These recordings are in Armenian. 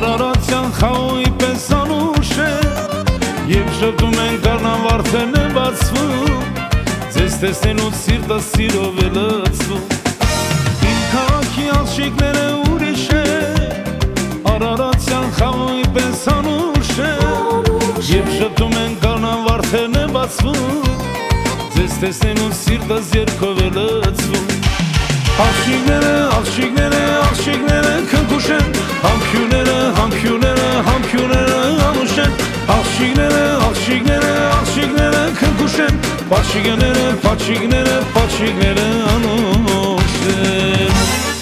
Արարատյան խաղոյի պես անուշ է Եվ շպտում են կարնան վարդեն է բացվում Ձեզ տեսնենուց սիրտը սիրով է լծվում Իմ քաղաքի ալշիկները ուրիշ է Արարատյան խաղոյի պես անուշ է Եվ շպտում են կարնան վարդեն է բացվում Ձեզ տեսնենուց սիրտս երկով է լծվում Աղջիկները, աղջիկները, աղջիկները քնքուշ են Համբյուները, համբյուները, համբյուները անուշ են Աղջիկները, աղջիկները, աղջիկները քնքուշ են Պաչիկները, պաչիկները, պաչիկները անուշ են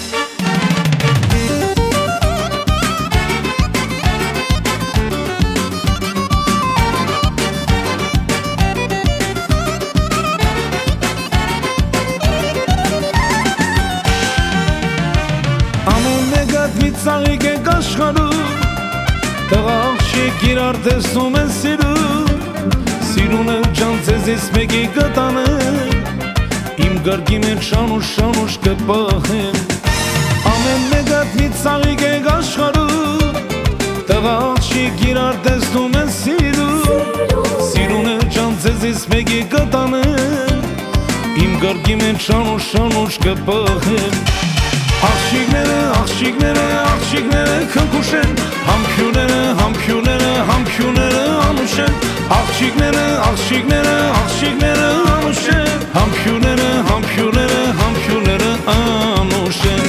Ծաղիկ եք աշխարում Տղա աղջիկ իրար տեսնում են սիրում Սիրուն է ջան ձեզից մեկի կտանեմ Իմ գարգի մեջ շանուշ կպահեմ Ամեն մեկът մի ծաղիկ եք աշխարում Տղա աղջիկ իրար տեսնում են սիրում Սիրուն է ջան ձեզից մեկի կտանեմ Իմ գարգի մեջ շանուշ կպահեմ Աղջիկները, աղջիկները, աղջիկները քնքուշ են Համբյուները, համբյուները, համբյուները անուշ են Աղջիկները, աղջիկները, աղջիկները անուշ են Համբյուները, համբյուները, համբյուները անուշ են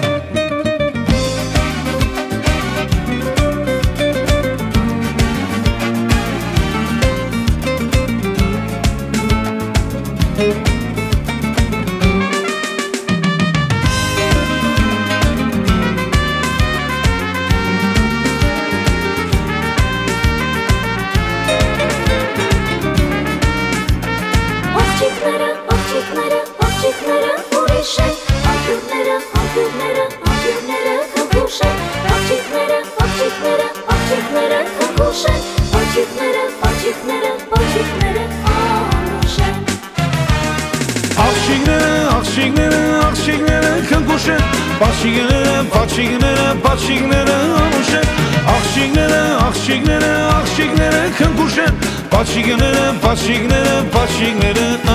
Աղջիկները, աղջիկները քնքուշ են Պաչիկները, պաչիկները, պաչիկները անուշ են Աղջիկները, աղջիկները, աղջիկները քնքուշ են Պաչիկները, պաչիկները, պաչիկները